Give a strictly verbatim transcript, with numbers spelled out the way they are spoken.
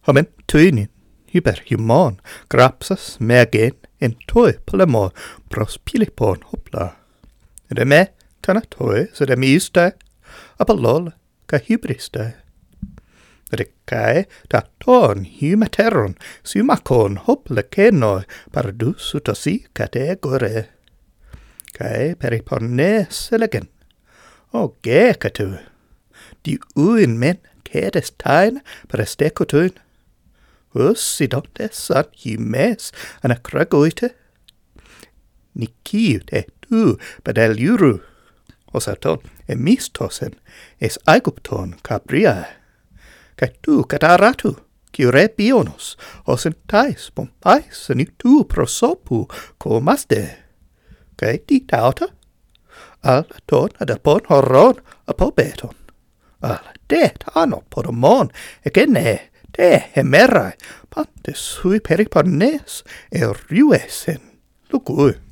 Hamen tuinin, hyper human, grapsas mergen, en toi plemor, pros pilipon hopla. De me, tana toi, så de miste, apolol, ka hybriste. De kai, ta ton, humateron, sumakon, hopla kenoi, pardus utosi kategore. Kai peripones elegen. O gekatu. Die uin men, kedes tain, prestekotun. Hus sidontes an hymes an akragoite. Nikiu te tu badel yuru. Osaton emistosen es aigupton cabria. Kai tu kataratu, kiure bionos, osen tais pompais an tu prosopu komaste. Kai di tauta? Al ton adapon horon apobeton. Al de tano podomon egene de hemerai pantes hui peripones e riuesen. Lukui.